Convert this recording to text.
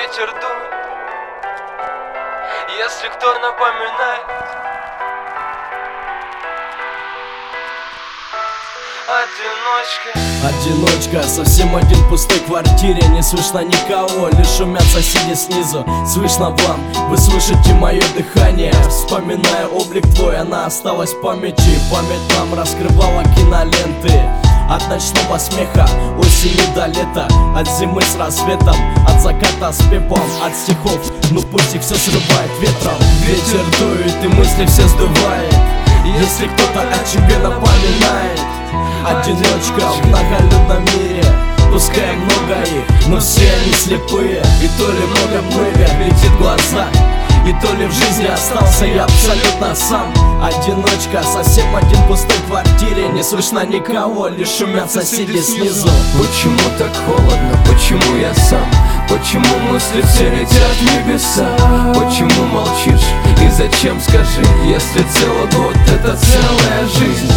ветер дует, если кто напоминает. Одиночка, совсем один в пустой квартире. Не слышно никого, лишь шумят соседи снизу. Слышно вам, вы слышите мое дыхание. Вспоминая облик твой, она осталась в памяти. Память нам раскрывала киноленты. От ночного смеха, осени до лета, от зимы с рассветом, от заката с пеплом, от стихов, ну пусть их все срывает ветром. Ветер дует и мысли все сдувает, если кто-то о тебе напоминает. Одиночка в многолюдном мире, пускай много их, но все они слепые. И то ли много-много летит в глаза, и то ли в жизни остался я абсолютно сам. Одиночка, совсем один в пустой квартире. Не слышно никого, лишь шумят соседи снизу. Почему так холодно, почему я сам? Почему мысли все летят в небеса? Почему молчишь и зачем, скажи? Если целый год это целая жизнь,